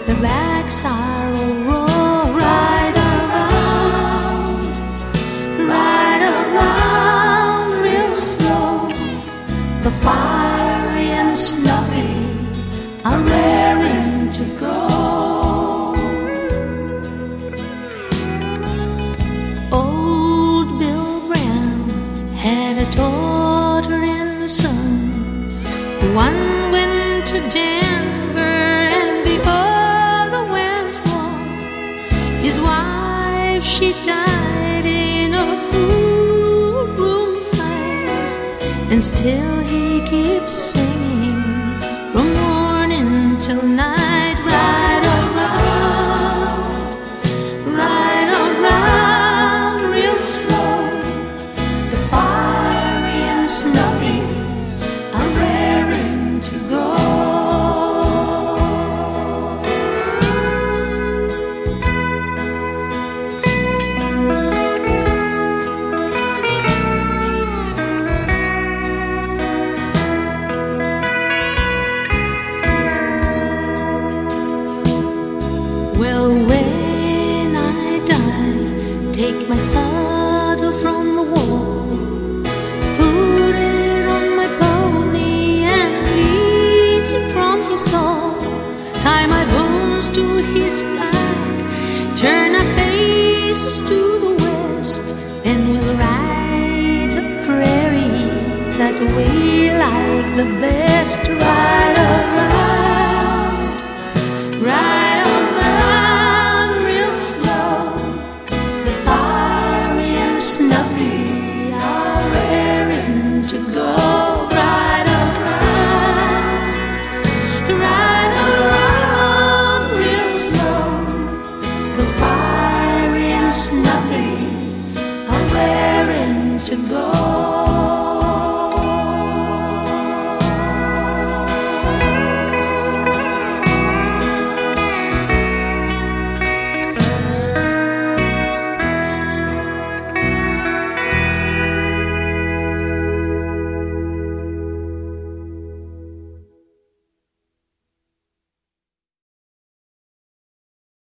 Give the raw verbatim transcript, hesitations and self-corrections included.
the backs are roll right around, right around real slow. The fiery and snuffy are raring to go. Old Bill Brown had a daughter and a son. One went to Denver and the other went home. His wife, she died in a pool room fight, and still he keeps singing from morning till night, right around, right around real slow. The fiery and snuffy are raring to go. Well, when I die, take my saddle from the wall, put it on my pony and lead him from his stall. Tie my bones to his back, turn our faces to the west, then we'll ride the prairie that we like the best. Right around, right